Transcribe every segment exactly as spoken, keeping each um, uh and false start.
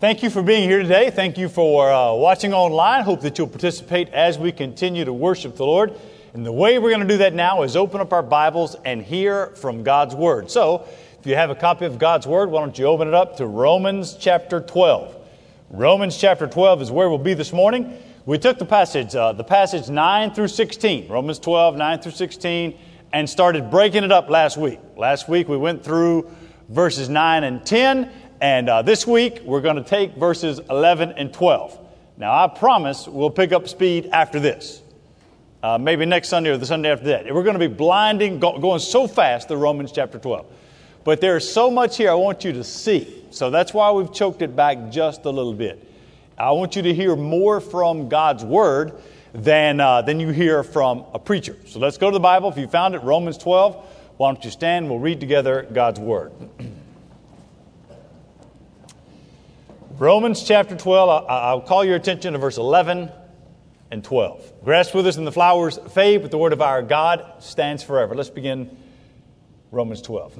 Thank you for being here today. Thank you for uh, watching online. Hope that you'll participate as we continue to worship the Lord. And the way we're going to do that now is open up our Bibles and hear from God's Word. So, if you have a copy of God's Word, why don't you open it up to Romans chapter twelve. Romans chapter twelve is where we'll be this morning. We took the passage, uh, the passage nine through sixteen, Romans twelve, nine through sixteen, and started breaking it up last week. Last week we went through verses nine and ten. And uh, this week, we're going to take verses eleven and twelve. Now, I promise we'll pick up speed after this. Uh, maybe next Sunday or the Sunday after that. We're going to be blinding, go, going so fast through Romans chapter twelve. But there's so much here I want you to see. So that's why we've choked it back just a little bit. I want you to hear more from God's Word than, uh, than you hear from a preacher. So let's go to the Bible. If you found it, Romans twelve. Why don't you stand? We'll read together God's Word. Romans chapter twelve, I'll call your attention to verse eleven and twelve. Grass withers and the flowers fade, but the word of our God stands forever. Let's begin Romans twelve.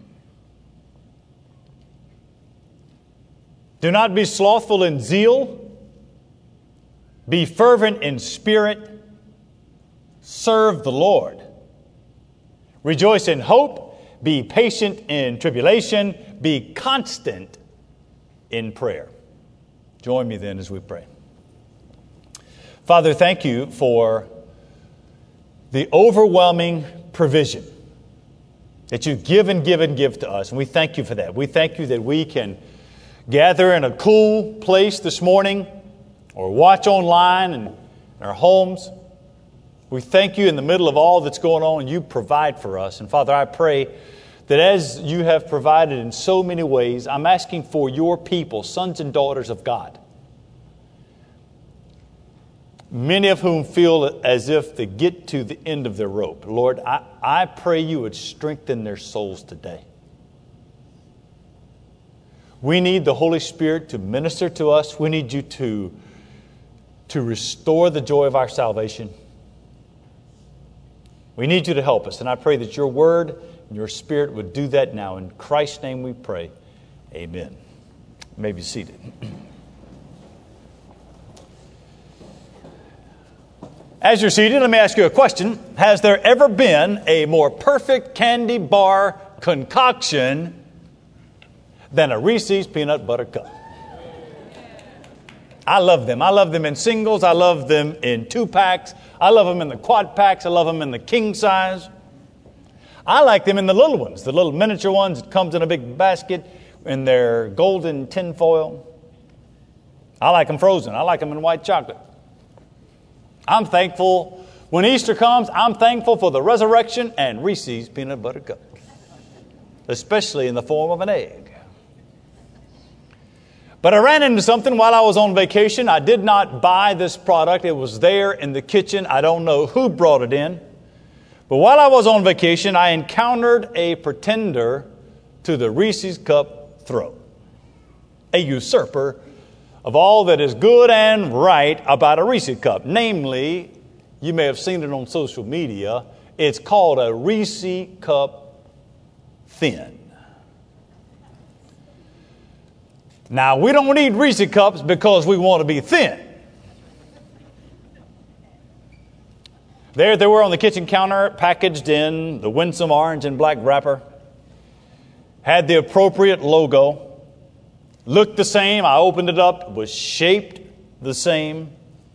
Do not be slothful in zeal. Be fervent in spirit. Serve the Lord. Rejoice in hope. Be patient in tribulation. Be constant in prayer. Join me then as we pray. Father, thank you for the overwhelming provision that you give and give and give to us. And we thank you for that. We thank you that we can gather in a cool place this morning or watch online in our homes. We thank you in the middle of all that's going on, you provide for us. And Father, I pray that as you have provided in so many ways, I'm asking for your people, sons and daughters of God, many of whom feel as if they get to the end of their rope. Lord, I, I pray you would strengthen their souls today. We need the Holy Spirit to minister to us. We need you to, to restore the joy of our salvation. We need you to help us. And I pray that your word and your Spirit would do that now. In Christ's name we pray. Amen. You may be seated. As you're seated, let me ask you a question. Has there ever been a more perfect candy bar concoction than a Reese's Peanut Butter Cup? I love them. I love them in singles. I love them in two packs. I love them in the quad packs. I love them in the king size. I like them in the little ones, the little miniature ones that comes in a big basket in their golden tin foil. I like them frozen. I like them in white chocolate. I'm thankful when Easter comes, I'm thankful for the resurrection and Reese's Peanut Butter Cup, especially in the form of an egg. But I ran into something while I was on vacation. I did not buy this product. It was there in the kitchen. I don't know who brought it in. But while I was on vacation, I encountered a pretender to the Reese's Cup throne, a usurper of all that is good and right about a Reese's Cup. Namely, you may have seen it on social media, it's called a Reese's Cup Thin. Now, we don't need Reese's Cups because we want to be thin. There they were on the kitchen counter, packaged in the winsome orange and black wrapper. Had the appropriate logo. Looked the same. I opened it up. It was shaped the same.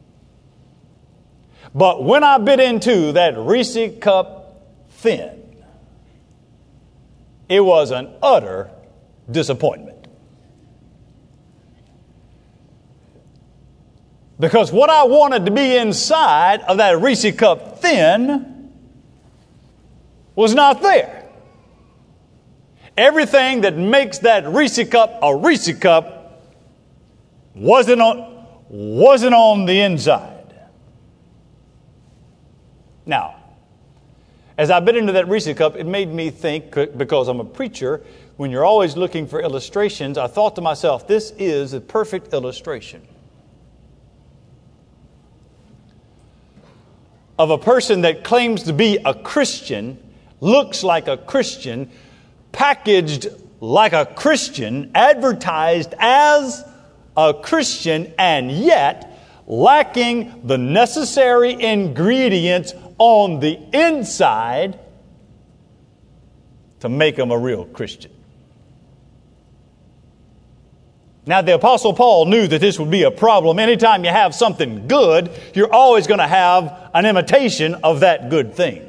But when I bit into that Reese's Cup Thin, it was an utter disappointment. Because what I wanted to be inside of that Reese's Cup Thin was not there. Everything that makes that Reese's Cup a Reese's Cup wasn't on, wasn't on the inside. Now, as I bit into that Reese's Cup, it made me think, because I'm a preacher, when you're always looking for illustrations, I thought to myself, this is a perfect illustration of a person that claims to be a Christian, looks like a Christian, packaged like a Christian, advertised as a Christian and yet lacking the necessary ingredients on the inside to make them a real Christian. Now, the Apostle Paul knew that this would be a problem. Anytime you have something good, you're always going to have an imitation of that good thing.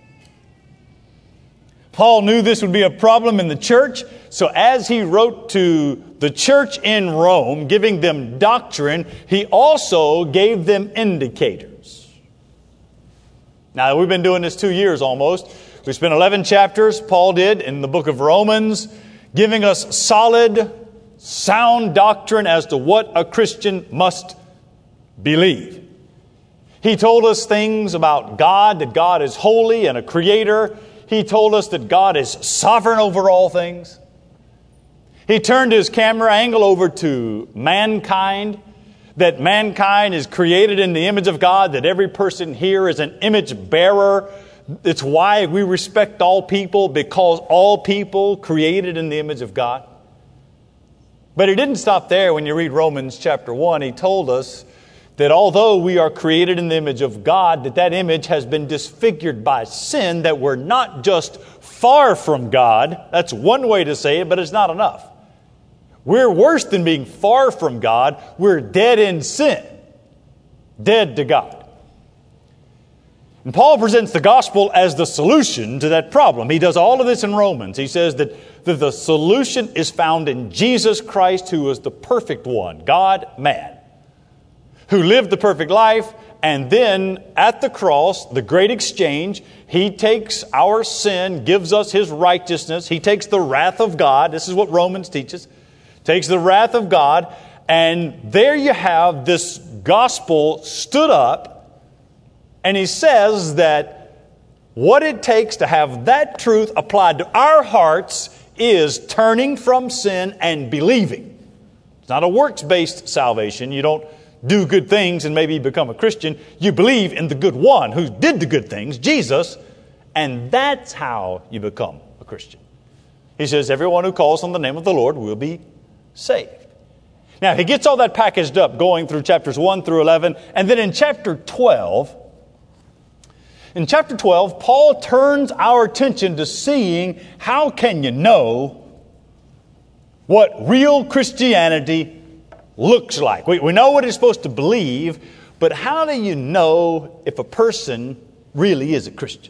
Paul knew this would be a problem in the church, so as he wrote to the church in Rome, giving them doctrine, he also gave them indicators. Now, we've been doing this two years almost. We spent eleven chapters, Paul did, in the book of Romans, giving us solid, sound doctrine as to what a Christian must believe. He told us things about God, that God is holy and a creator. He told us that God is sovereign over all things. He turned his camera angle over to mankind, that mankind is created in the image of God, that every person here is an image bearer. It's why we respect all people, because all people created in the image of God. But he didn't stop there. When you read Romans chapter one, he told us that although we are created in the image of God, that that image has been disfigured by sin, that we're not just far from God. That's one way to say it, but it's not enough. We're worse than being far from God. We're dead in sin, dead to God. And Paul presents the gospel as the solution to that problem. He does all of this in Romans. He says that, that the solution is found in Jesus Christ, who is the perfect one, God, man, who lived the perfect life, and then at the cross, the great exchange, He takes our sin, gives us His righteousness. He takes the wrath of God. This is what Romans teaches. Takes the wrath of God, and there you have this gospel stood up, and he says that what it takes to have that truth applied to our hearts is turning from sin and believing. It's not a works-based salvation. You don't do good things and maybe become a Christian. You believe in the good one who did the good things, Jesus, and that's how you become a Christian. He says, everyone who calls on the name of the Lord will be saved. Now, he gets all that packaged up going through chapters one through eleven, and then in chapter twelve, in chapter twelve, Paul turns our attention to seeing how can you know what real Christianity looks like. We, we know what it's supposed to believe, but how do you know if a person really is a Christian?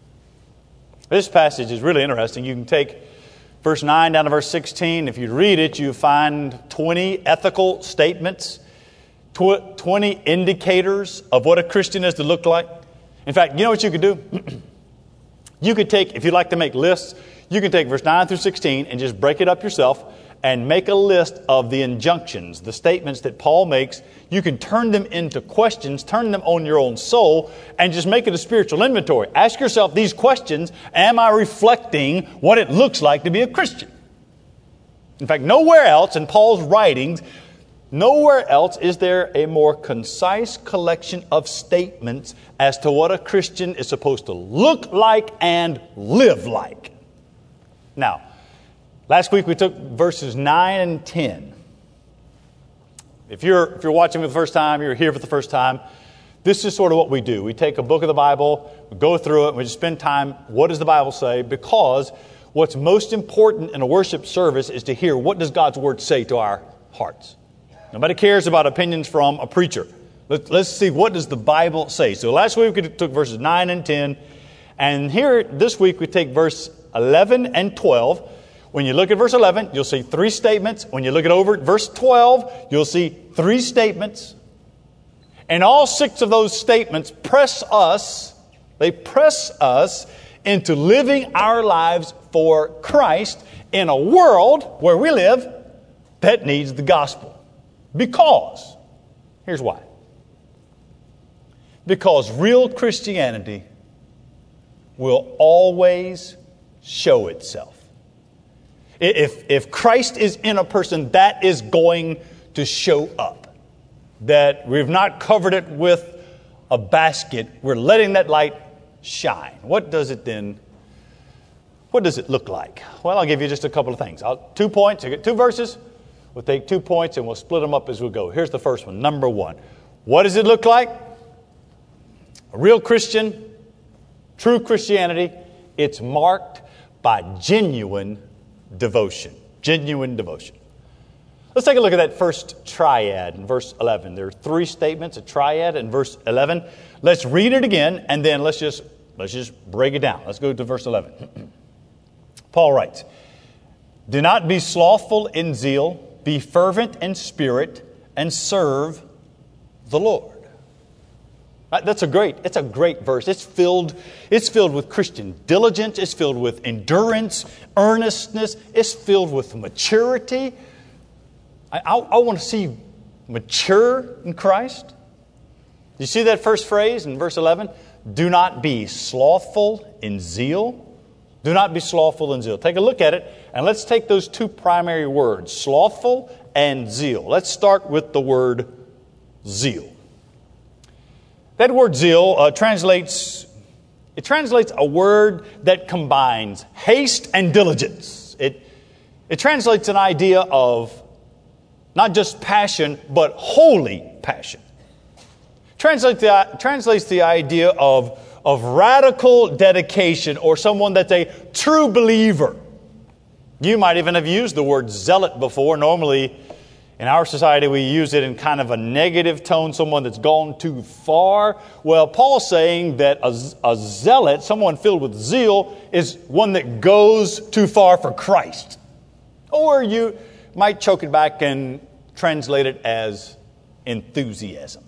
This passage is really interesting. You can take verse nine down to verse sixteen. If you read it, you find twenty ethical statements, tw- twenty indicators of what a Christian is to look like. In fact, you know what you could do? You could take, if you'd like to make lists, you can take verse nine through sixteen and just break it up yourself and make a list of the injunctions, the statements that Paul makes. You can turn them into questions, turn them on your own soul, and just make it a spiritual inventory. Ask yourself these questions. Am I reflecting what it looks like to be a Christian? In fact, nowhere else in Paul's writings, nowhere else is there a more concise collection of statements as to what a Christian is supposed to look like and live like. Now, last week we took verses nine and ten. If you're, if you're watching for the first time, you're here for the first time, this is sort of what we do. We take a book of the Bible, we go through it, and we just spend time, what does the Bible say? Because what's most important in a worship service is to hear what does God's Word say to our hearts. Nobody cares about opinions from a preacher. Let's, let's see, what does the Bible say? So last week we took verses nine and ten, and here this week we take verse eleven and twelve. When you look at verse eleven, you'll see three statements. When you look at over at verse twelve, you'll see three statements. And all six of those statements press us, they press us into living our lives for Christ in a world where we live that needs the gospel. Because, here's why. Because real Christianity will always show itself. If, if Christ is in a person, that is going to show up. That we've not covered it with a basket. We're letting that light shine. What does it then, what does it look like? Well, I'll give you just a couple of things. I'll, two points, I get two verses. We'll take two points and we'll split them up as we go. Here's the first one. Number one. What does it look like? A real Christian, true Christianity, it's marked by genuine devotion. Genuine devotion. Let's take a look at that first triad in verse eleven. There are three statements, a triad in verse eleven. Let's read it again, and then let's just let's just break it down. Let's go to verse eleven. Paul writes, "Do not be slothful in zeal, be fervent in spirit, and serve the Lord." That's a great, it's a great verse. It's filled, it's filled with Christian diligence. It's filled with endurance, earnestness. It's filled with maturity. I, I, I want to see you mature in Christ. You see that first phrase in verse eleven? Do not be slothful in zeal. Do not be slothful in zeal. Take a look at it, and let's take those two primary words, slothful and zeal. Let's start with the word zeal. That word zeal uh, translates, it translates a word that combines haste and diligence. It, it translates an idea of not just passion, but holy passion. Translates the, translates the idea of, of radical dedication, or someone that's a true believer. You might even have used the word zealot before. Normally, in our society, we use it in kind of a negative tone, someone that's gone too far. Well, Paul's saying that a, a zealot, someone filled with zeal, is one that goes too far for Christ. Or you might choke it back and translate it as enthusiasm.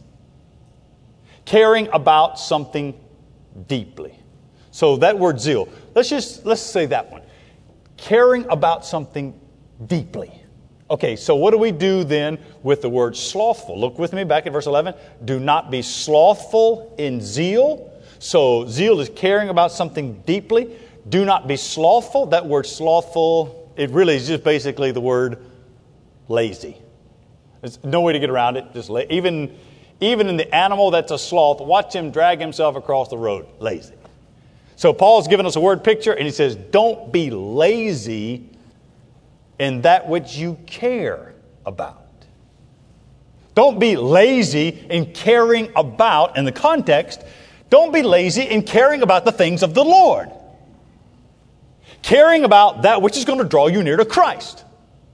Caring about something deeply. So that word zeal, let's just, let's say that one. Caring about something deeply. Okay, so what do we do then with the word slothful? Look with me back at verse eleven. Do not be slothful in zeal. So zeal is caring about something deeply. Do not be slothful. That word slothful, it really is just basically the word lazy. There's no way to get around it. Just la- even, even in the animal that's a sloth, watch him drag himself across the road. Lazy. So Paul's given us a word picture, and he says, don't be lazy in that which you care about. Don't be lazy in caring about, in the context, don't be lazy in caring about the things of the Lord. Caring about that which is going to draw you near to Christ.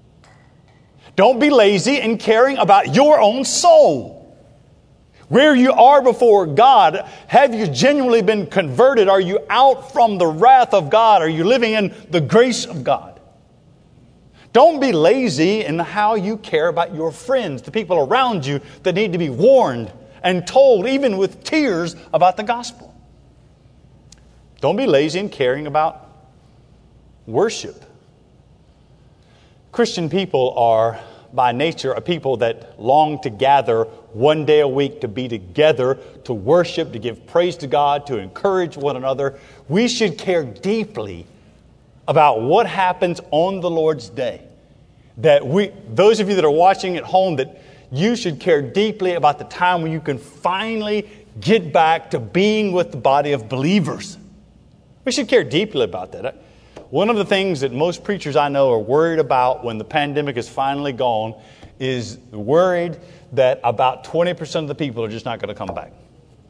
Don't be lazy in caring about your own soul. Where you are before God, have you genuinely been converted? Are you out from the wrath of God? Are you living in the grace of God? Don't be lazy in how you care about your friends, the people around you that need to be warned and told, even with tears, about the gospel. Don't be lazy in caring about worship. Christian people are, by nature, a people that long to gather one day a week to be together, to worship, to give praise to God, to encourage one another. We should care deeply about what happens on the Lord's day. That we, those of you that are watching at home, that you should care deeply about the time when you can finally get back to being with the body of believers. We should care deeply about that. One of the things that most preachers I know are worried about when the pandemic is finally gone is worried that about twenty percent of the people are just not going to come back.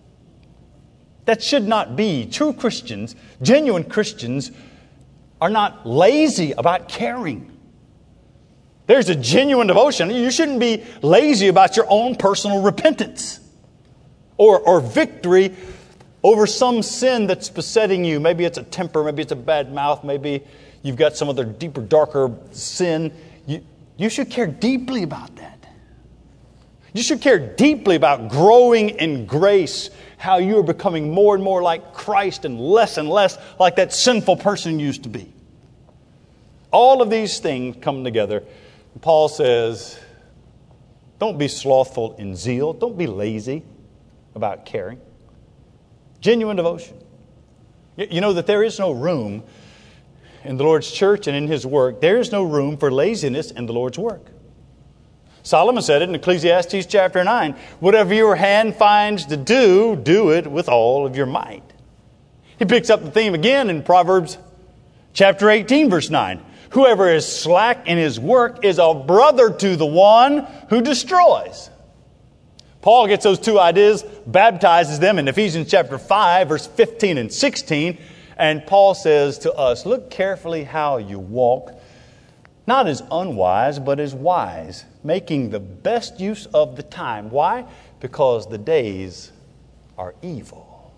That should not be. True Christians, genuine Christians, are not lazy about caring. There's a genuine devotion. You shouldn't be lazy about your own personal repentance or, or victory over some sin that's besetting you. Maybe it's a temper, maybe it's a bad mouth, maybe you've got some other deeper, darker sin. You, you should care deeply about that. You should care deeply about growing in grace, how you are becoming more and more like Christ and less and less like that sinful person you used to be. All of these things come together. Paul says, don't be slothful in zeal. Don't be lazy about caring. Genuine devotion. You know that there is no room in the Lord's church and in His work. There is no room for laziness in the Lord's work. Solomon said it in Ecclesiastes chapter nine. Whatever your hand finds to do, do it with all of your might. He picks up the theme again in Proverbs chapter eighteen, verse nine. Whoever is slack in his work is a brother to the one who destroys. Paul gets those two ideas, baptizes them in Ephesians chapter five, verse fifteen and sixteen. And Paul says to us, look carefully how you walk, not as unwise, but as wise, making the best use of the time. Why? Because the days are evil.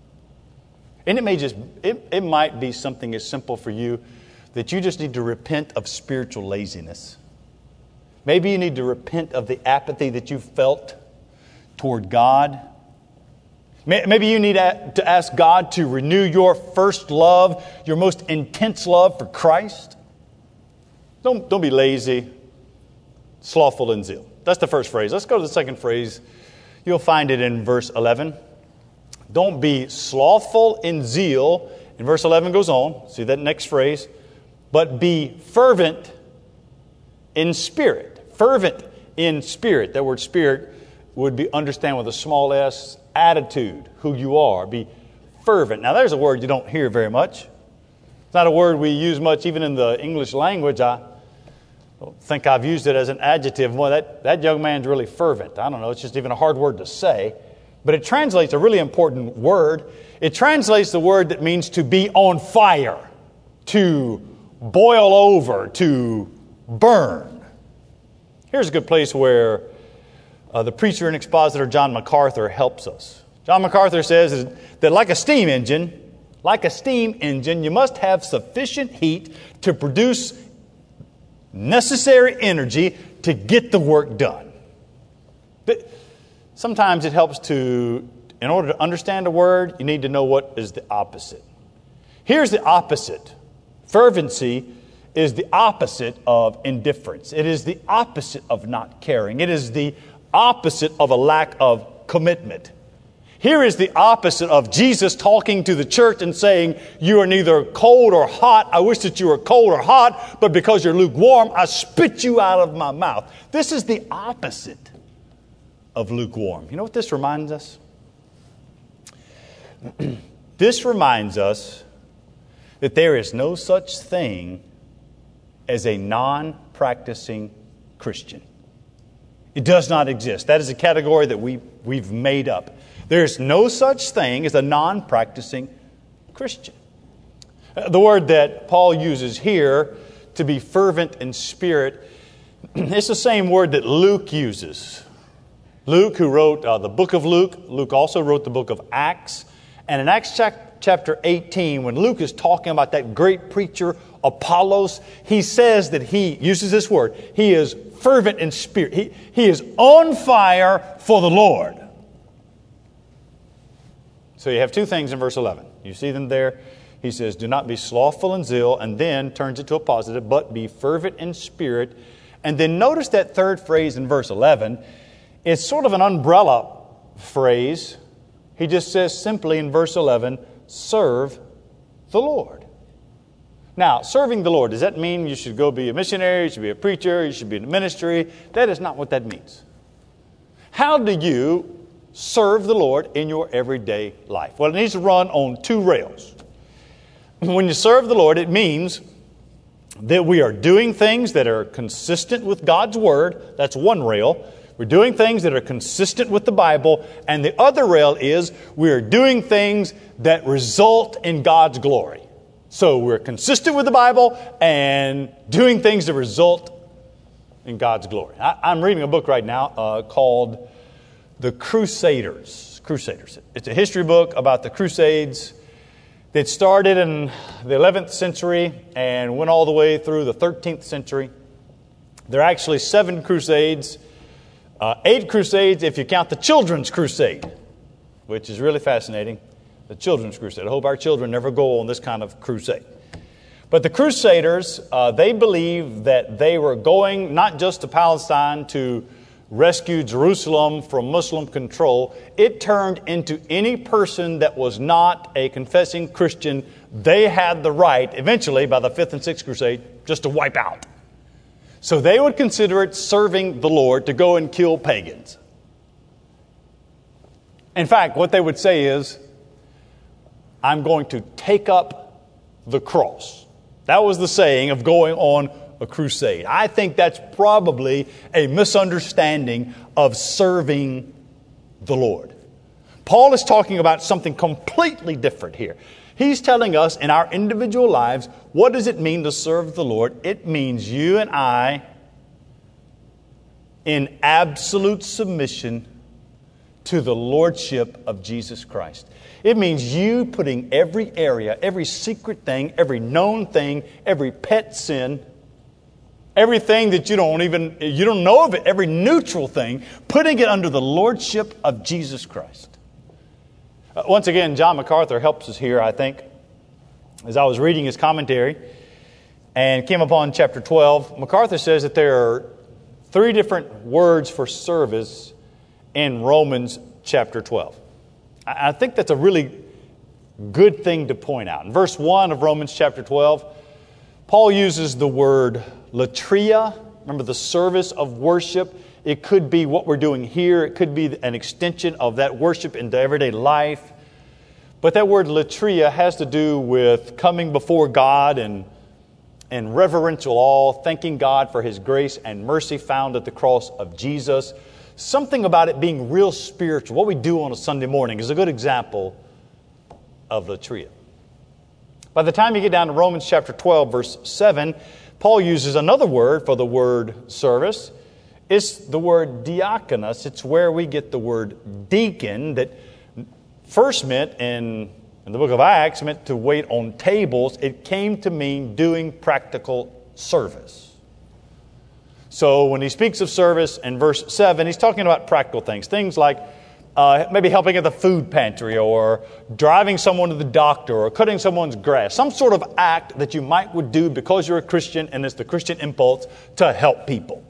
And it may just, it, it might be something as simple for you that you just need to repent of spiritual laziness. Maybe you need to repent of the apathy that you felt toward God. Maybe you need to ask God to renew your first love, your most intense love for Christ. Don't, don't be lazy, slothful in zeal. That's the first phrase. Let's go to the second phrase. You'll find it in verse eleven. Don't be slothful in zeal. And verse eleven goes on. See that next phrase. But be fervent in spirit. Fervent in spirit. That word spirit would be understand with a small s, attitude, who you are. Be fervent. Now there's a word you don't hear very much. It's not a word we use much even in the English language. I don't think I've used it as an adjective. Well, that, that young man's really fervent. I don't know. It's just even a hard word to say. But it translates a really important word. It translates the word that means to be on fire, to boil over, to burn. Here's a good place where uh, the preacher and expositor John MacArthur helps us. John MacArthur says that like a steam engine, like a steam engine, you must have sufficient heat to produce necessary energy to get the work done. But sometimes it helps to, in order to understand a word, you need to know what is the opposite. Here's the opposite. Fervency is the opposite of indifference. It is the opposite of not caring. It is the opposite of a lack of commitment. Here is the opposite of Jesus talking to the church and saying, you are neither cold or hot. I wish that you were cold or hot, but because you're lukewarm, I spit you out of my mouth. This is the opposite of lukewarm. You know what this reminds us? This reminds us that there is no such thing as a non-practicing Christian. It does not exist. That is a category that we, we've made up. There's no such thing as a non-practicing Christian. The word that Paul uses here, to be fervent in spirit, it's the same word that Luke uses. Luke, who wrote uh, the book of Luke, Luke also wrote the book of Acts. And in Acts chapter eighteen, when Luke is talking about that great preacher, Apollos, he says that he uses this word. He is fervent in spirit. He, he is on fire for the Lord. So you have two things in verse eleven. You see them there. He says, do not be slothful in zeal, and then turns it to a positive, but be fervent in spirit. And then notice that third phrase in verse eleven. It's sort of an umbrella phrase. He just says simply in verse eleven, serve the Lord. Now, serving the Lord, does that mean you should go be a missionary, you should be a preacher, you should be in a ministry? That is not what that means. How do you serve the Lord in your everyday life? Well, it needs to run on two rails. When you serve the Lord, it means that we are doing things that are consistent with God's Word. That's one rail. We're doing things that are consistent with the Bible. And the other rail is we are doing things that result in God's glory. So we're consistent with the Bible and doing things that result in God's glory. I, I'm reading a book right now uh, called The Crusaders. Crusaders. It's a history book about the Crusades that started in the eleventh century and went all the way through the thirteenth century. There are actually seven crusades, uh, eight crusades if you count the Children's Crusade, which is really fascinating. The Children's Crusade. I hope our children never go on this kind of crusade. But the Crusaders, uh, they believed that they were going not just to Palestine to rescue Jerusalem from Muslim control. It turned into any person that was not a confessing Christian. They had the right, eventually by the fifth and sixth crusade, just to wipe out. So they would consider it serving the Lord to go and kill pagans. In fact, what they would say is, I'm going to take up the cross. That was the saying of going on a crusade. I think that's probably a misunderstanding of serving the Lord. Paul is talking about something completely different here. He's telling us in our individual lives, what does it mean to serve the Lord? It means you and I in absolute submission to the Lordship of Jesus Christ. It means you putting every area, every secret thing, every known thing, every pet sin, everything that you don't even, you don't know of it, every neutral thing, putting it under the Lordship of Jesus Christ. Uh, once again, John MacArthur helps us here, I think, as I was reading his commentary and came upon chapter twelve. MacArthur says that there are three different words for service in Romans chapter twelve. I think that's a really good thing to point out. In verse one of Romans chapter twelve, Paul uses the word latria. Remember, the service of worship. It could be what we're doing here. It could be an extension of that worship into everyday life. But that word latria has to do with coming before God and, and reverential awe, thanking God for His grace and mercy found at the cross of Jesus. Something about it being real spiritual. What we do on a Sunday morning is a good example of latria. By the time you get down to Romans chapter twelve, verse seven, Paul uses another word for the word service. It's the word diakonos. It's where we get the word deacon, that first meant in, in the book of Acts, meant to wait on tables. It came to mean doing practical service. So when he speaks of service in verse seven, he's talking about practical things. Things like uh, maybe helping at the food pantry, or driving someone to the doctor, or cutting someone's grass. Some sort of act that you might would do because you're a Christian and it's the Christian impulse to help people.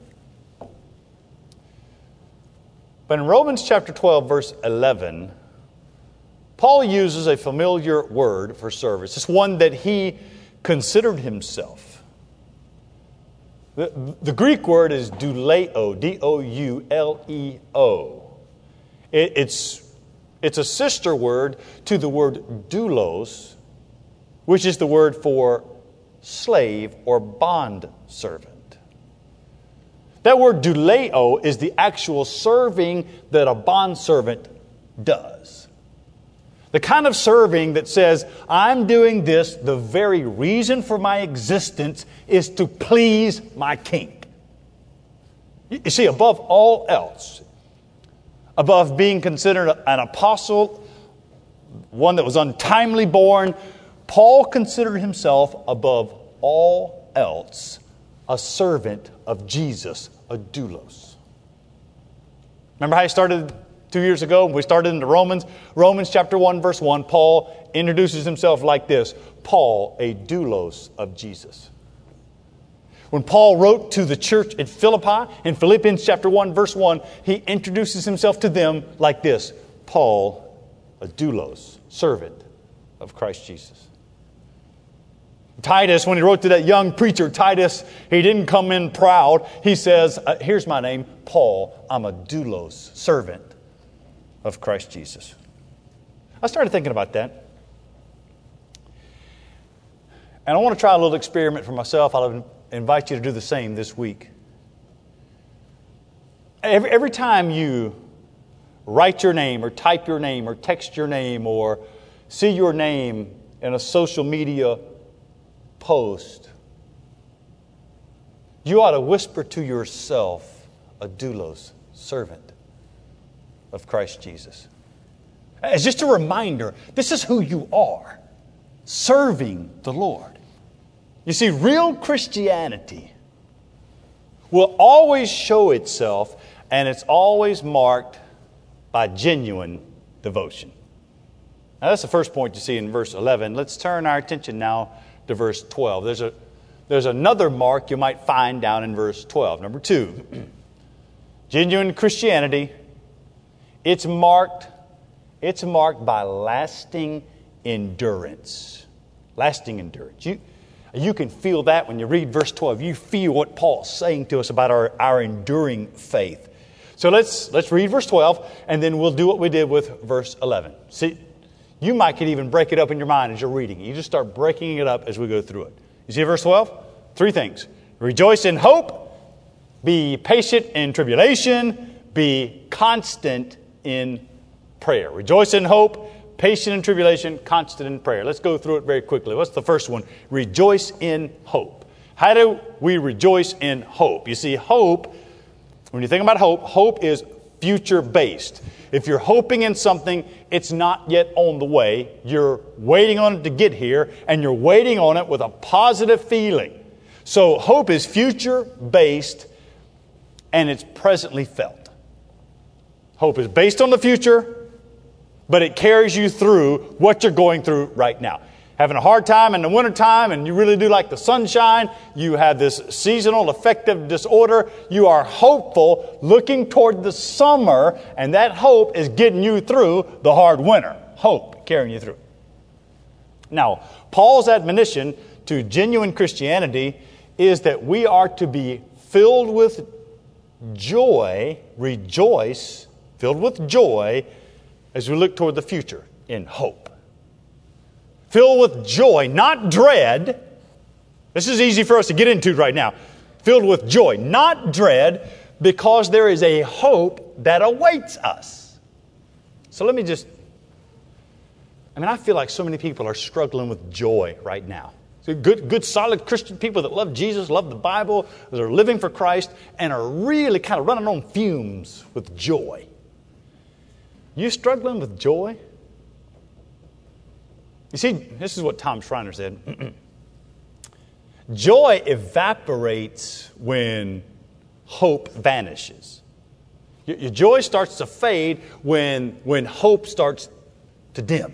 But in Romans chapter twelve, verse eleven, Paul uses a familiar word for service. It's one that he considered himself. The, the Greek word is douleo, D O U L E O. It, it's, it's a sister word to the word doulos, which is the word for slave or bond servant. That word douleo is the actual serving that a bondservant does. The kind of serving that says, I'm doing this, the very reason for my existence is to please my king. You see, above all else, above being considered an apostle, one that was untimely born, Paul considered himself above all else a servant of Jesus, a doulos. Remember how he started two years ago? We started into Romans. Romans chapter one, verse one, Paul introduces himself like this: Paul, a doulos of Jesus. When Paul wrote to the church at Philippi, in Philippians chapter one, verse one, he introduces himself to them like this: Paul, a doulos, servant of Christ Jesus. Titus, when he wrote to that young preacher, Titus, he didn't come in proud. He says, uh, here's my name, Paul. I'm a doulos, servant of Christ Jesus. I started thinking about that. And I want to try a little experiment for myself. I'll invite you to do the same this week. Every, every time you write your name or type your name or text your name or see your name in a social media post, you ought to whisper to yourself, a doulos, servant of Christ Jesus. As just a reminder, this is who you are, serving the Lord. You see, real Christianity will always show itself, and it's always marked by genuine devotion. Now, that's the first point you see in verse eleven. Let's turn our attention now to verse twelve. There's a there's another mark you might find down in verse twelve. Number two, genuine Christianity, it's marked, it's marked by lasting endurance. Lasting endurance. You, you can feel that when you read verse twelve. You feel what Paul's saying to us about our, our enduring faith. So let's let's read verse twelve, and then we'll do what we did with verse eleven. See, you might could even break it up in your mind as you're reading it. You just start breaking it up as we go through it. You see verse twelve? Three things. Rejoice in hope, be patient in tribulation, be constant in prayer. Rejoice in hope, patient in tribulation, constant in prayer. Let's go through it very quickly. What's the first one? Rejoice in hope. How do we rejoice in hope? You see, hope, when you think about hope, hope is future-based. If you're hoping in something, it's not yet on the way. You're waiting on it to get here, and you're waiting on it with a positive feeling. So hope is future-based, and it's presently felt. Hope is based on the future, but it carries you through what you're going through right now. Having a hard time in the wintertime, and you really do like the sunshine, you have this seasonal affective disorder, you are hopeful looking toward the summer, and that hope is getting you through the hard winter. Hope carrying you through. Now, Paul's admonition to genuine Christianity is that we are to be filled with joy, rejoice, filled with joy as we look toward the future in hope. Filled with joy, not dread. This is easy for us to get into right now. Filled with joy, not dread, because there is a hope that awaits us. So let me just, I mean, I feel like so many people are struggling with joy right now. So good, good, solid Christian people that love Jesus, love the Bible, that are living for Christ, and are really kind of running on fumes with joy. You struggling with joy? You see, this is what Tom Schreiner said. Joy evaporates when hope vanishes. Your, your joy starts to fade when, when hope starts to dim.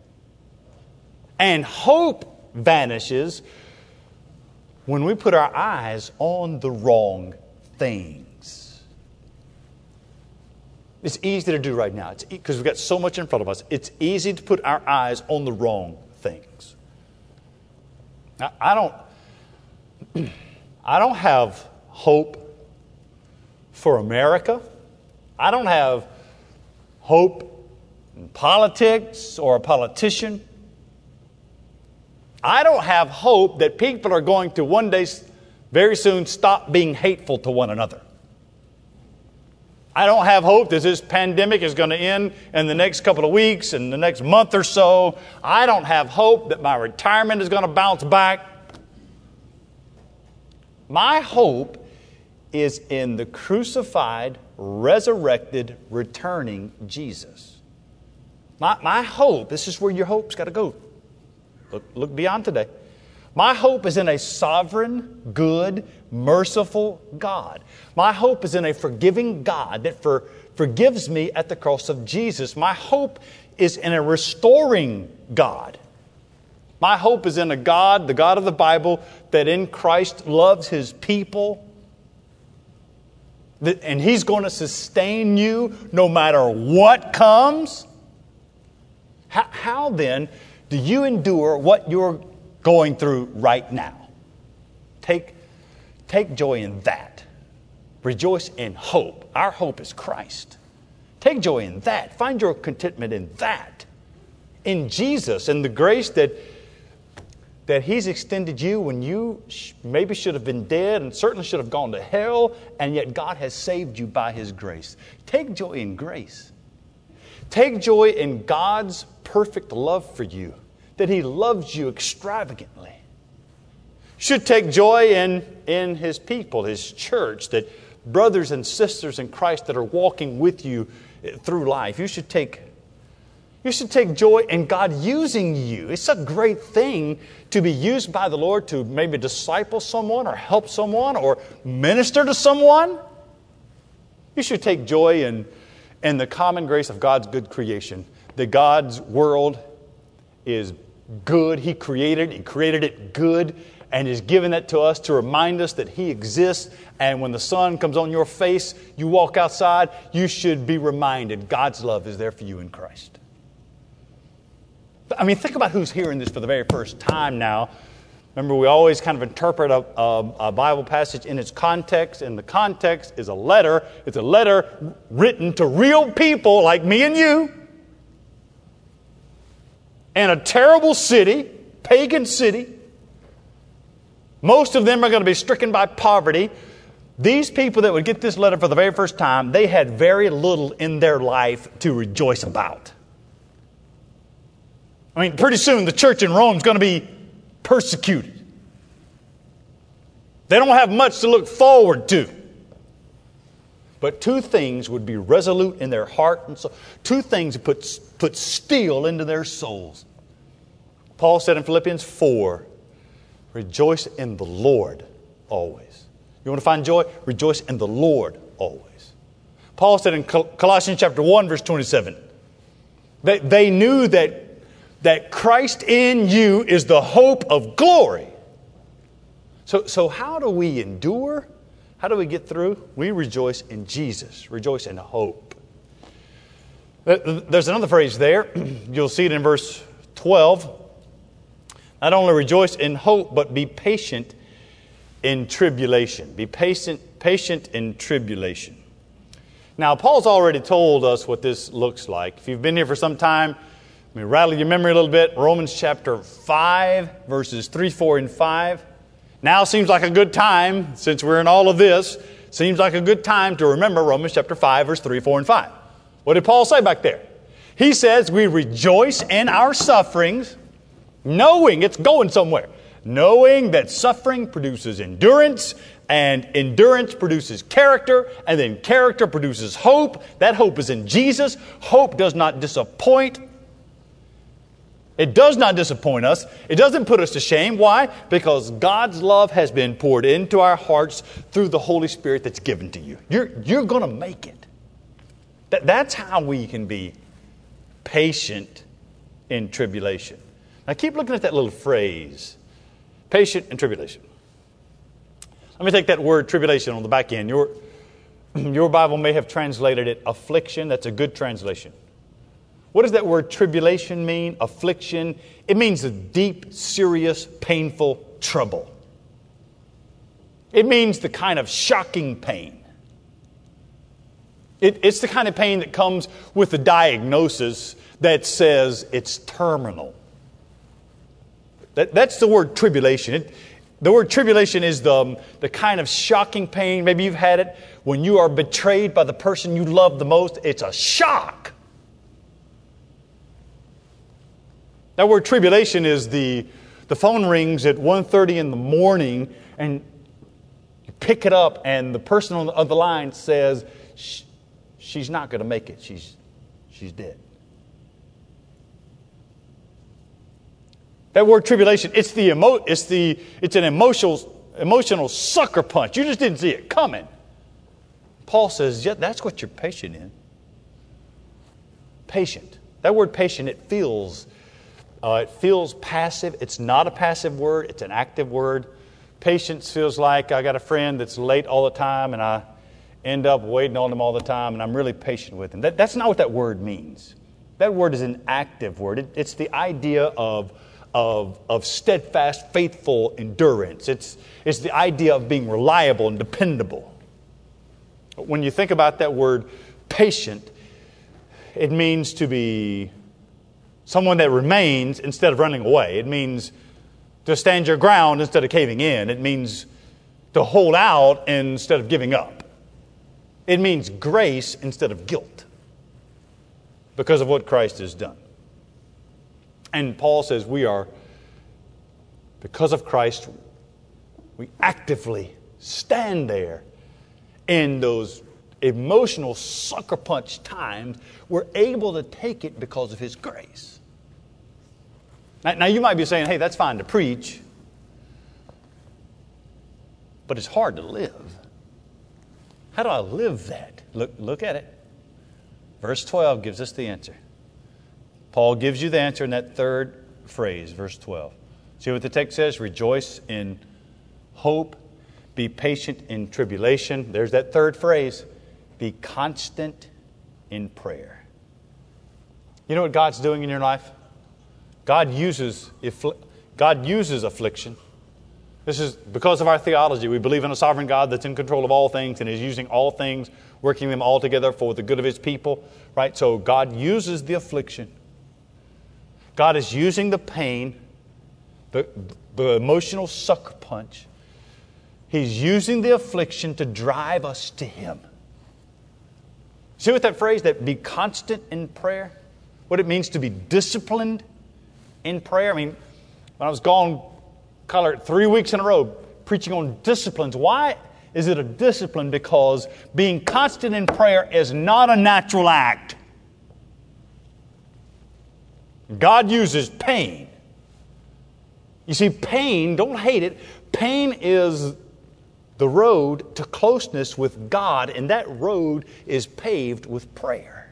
And hope vanishes when we put our eyes on the wrong things. It's easy to do right now. It's because we've got so much in front of us. It's easy to put our eyes on the wrong things. Now, I don't, I don't have hope for America. I don't have hope in politics or a politician. I don't have hope that people are going to one day, very soon, stop being hateful to one another. I don't have hope that this pandemic is going to end in the next couple of weeks and the next month or so. I don't have hope that my retirement is going to bounce back. My hope is in the crucified, resurrected, returning Jesus. My, my hope, this is where your hope's got to go. Look, look beyond today. My hope is in a sovereign, good, merciful God. My hope is in a forgiving God that for, forgives me at the cross of Jesus. My hope is in a restoring God. My hope is in a God, the God of the Bible, that in Christ loves His people. That, and He's going to sustain you no matter what comes. How, how then do you endure what you're going through right now? Take, take joy in that. Rejoice in hope. Our hope is Christ. Take joy in that. Find your contentment in that. In Jesus and the grace that, that He's extended you when you sh- maybe should have been dead and certainly should have gone to hell, and yet God has saved you by His grace. Take joy in grace. Take joy in God's perfect love for you, that He loves you extravagantly. Should take joy in, in His people, His church, that brothers and sisters in Christ that are walking with you through life. You should take, you should take joy in God using you. It's a great thing to be used by the Lord to maybe disciple someone or help someone or minister to someone. You should take joy in, in the common grace of God's good creation, that God's world is good. He created it. He created it good and has given that to us to remind us that He exists. And when the sun comes on your face, you walk outside, you should be reminded God's love is there for you in Christ. I mean, think about who's hearing this for the very first time now. Remember, we always kind of interpret a, a, a Bible passage in its context, and the context is a letter. It's a letter written to real people like me and you in a terrible city, pagan city, Most of them are going to be stricken by poverty. These people that would get this letter for the very first time, they had very little in their life to rejoice about. I mean, pretty soon the church in Rome is going to be persecuted. They don't have much to look forward to. But two things would be resolute in their heart and soul. Two things that put, put steel into their souls. Paul said in Philippians four, rejoice in the Lord always. You want to find joy? Rejoice in the Lord always. Paul said in Col- Colossians chapter one, verse twenty-seven, they, they knew that, that Christ in you is the hope of glory. So, so how do we endure? How do we get through? We rejoice in Jesus. Rejoice in hope. There's another phrase there. You'll see it in verse twelve. Not only rejoice in hope, but be patient in tribulation. Be patient, patient in tribulation. Now, Paul's already told us what this looks like. If you've been here for some time, let me rattle your memory a little bit. Romans chapter five, verses three, four, and five. Now seems like a good time, since we're in all of this, seems like a good time to remember Romans chapter five, verse three, four, and five. What did Paul say back there? He says, we rejoice in our sufferings, knowing it's going somewhere. Knowing that suffering produces endurance, and endurance produces character, and then character produces hope. That hope is in Jesus. Hope does not disappoint. It does not disappoint us. It doesn't put us to shame. Why? Because God's love has been poured into our hearts through the Holy Spirit that's given to you. You're, you're going to make it. That, that's how we can be patient in tribulation. Now keep looking at that little phrase, patient in tribulation. Let me take that word tribulation on the back end. Your, your Bible may have translated it affliction. That's a good translation. What does that word tribulation mean? Affliction. It means a deep, serious, painful trouble. It means the kind of shocking pain. It, it's the kind of pain that comes with a diagnosis that says it's terminal. That, that's the word tribulation. It, the word tribulation is the, the kind of shocking pain. Maybe you've had it when you are betrayed by the person you love the most. It's a shock. That word tribulation is the, the phone rings at one thirty in the morning and you pick it up and the person on the other line says, she's not going to make it. She's, she's dead. That word tribulation, it's the emo, it's the it's an emotional emotional sucker punch. You just didn't see it coming. Paul says, yeah, that's what you're patient in. Patient. That word patient, it feels uh, it feels passive. It's not a passive word. It's an active word. Patience feels like I got a friend that's late all the time and I end up waiting on him all the time and I'm really patient with him. That, that's not what that word means. That word is an active word. It, it's the idea of Of, of steadfast, faithful endurance. It's, it's the idea of being reliable and dependable. When you think about that word patient, it means to be someone that remains instead of running away. It means to stand your ground instead of caving in. It means to hold out instead of giving up. It means grace instead of guilt because of what Christ has done. And Paul says we are, because of Christ, we actively stand there in those emotional sucker punch times. We're able to take it because of His grace. Now, now you might be saying, hey, that's fine to preach, but it's hard to live. How do I live that? Look, look at it. Verse twelve gives us the answer. Paul gives you the answer in that third phrase, verse twelve. See what the text says? Rejoice in hope. Be patient in tribulation. There's that third phrase. Be constant in prayer. You know what God's doing in your life? God uses, God uses affliction. This is because of our theology. We believe in a sovereign God that's in control of all things and is using all things, working them all together for the good of His people. Right? So God uses the affliction. God is using the pain, the, the emotional sucker punch, He's using the affliction to drive us to Him. See what that phrase, that be constant in prayer, what it means to be disciplined in prayer? I mean, when I was gone, color three weeks in a row, preaching on disciplines. Why is it a discipline? Because being constant in prayer is not a natural act. God uses pain. You see, pain, don't hate it, pain is the road to closeness with God, and that road is paved with prayer.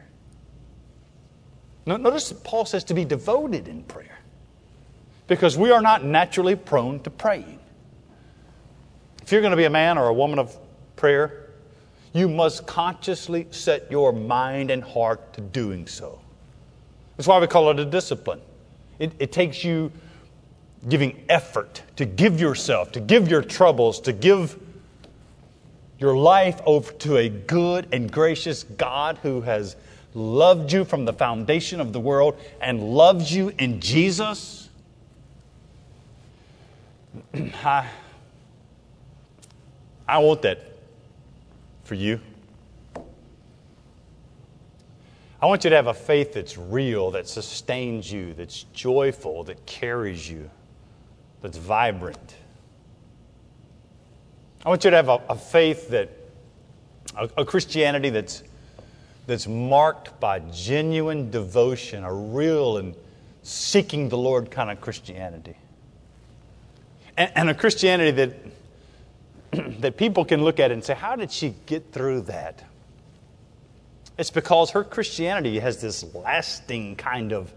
Notice that Paul says to be devoted in prayer, because we are not naturally prone to praying. If you're going to be a man or a woman of prayer, you must consciously set your mind and heart to doing so. That's why we call it a discipline. It, it takes you giving effort to give yourself, to give your troubles, to give your life over to a good and gracious God who has loved you from the foundation of the world and loves you in Jesus. I, I want that for you. I want you to have a faith that's real, that sustains you, that's joyful, that carries you, that's vibrant. I want you to have a, a faith that, a, a Christianity that's, that's marked by genuine devotion, a real and seeking the Lord kind of Christianity. And, and a Christianity that, that people can look at it and say, how did she get through that? It's because her Christianity has this lasting kind of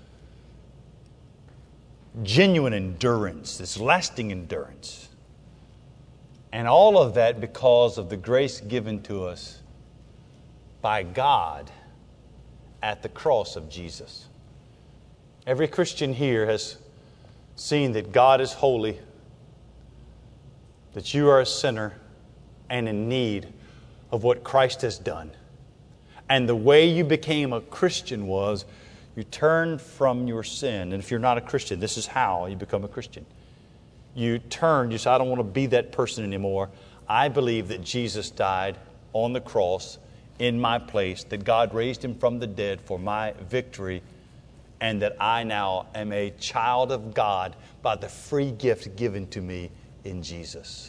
genuine endurance, this lasting endurance. And all of that because of the grace given to us by God at the cross of Jesus. Every Christian here has seen that God is holy, that you are a sinner and in need of what Christ has done. And the way you became a Christian was you turned from your sin. And if you're not a Christian, this is how you become a Christian. You turned, you said, I don't want to be that person anymore. I believe that Jesus died on the cross in my place, that God raised Him from the dead for my victory, and that I now am a child of God by the free gift given to me in Jesus.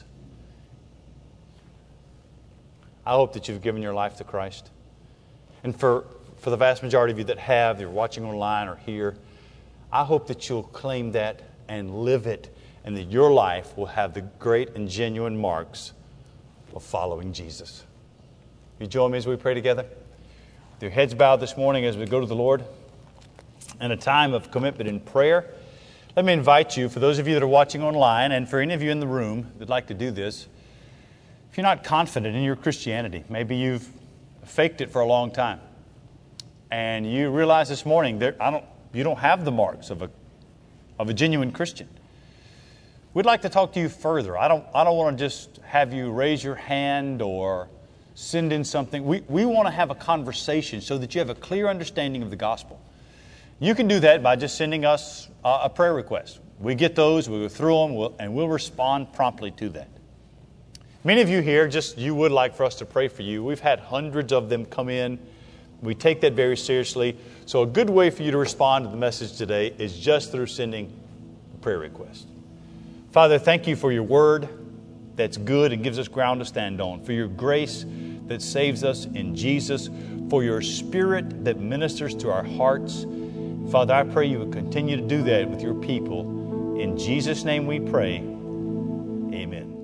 I hope that you've given your life to Christ. And for, for the vast majority of you that have, you're watching online or here, I hope that you'll claim that and live it, and that your life will have the great and genuine marks of following Jesus. You join me as we pray together? With your heads bowed this morning as we go to the Lord in a time of commitment in prayer, let me invite you, for those of you that are watching online, and for any of you in the room that'd like to do this, if you're not confident in your Christianity, maybe you've faked it for a long time, and you realize this morning that I don't, you don't have the marks of a of a genuine Christian. We'd like to talk to you further. I don't I don't want to just have you raise your hand or send in something. We we want to have a conversation so that you have a clear understanding of the gospel. You can do that by just sending us a, a prayer request. We get those, we go through them, we'll, and we'll respond promptly to that. Many of you here, just you would like for us to pray for you. We've had hundreds of them come in. We take that very seriously. So a good way for you to respond to the message today is just through sending a prayer request. Father, thank you for your word that's good and gives us ground to stand on, for your grace that saves us in Jesus, for your Spirit that ministers to our hearts. Father, I pray you would continue to do that with your people. In Jesus' name we pray. Amen.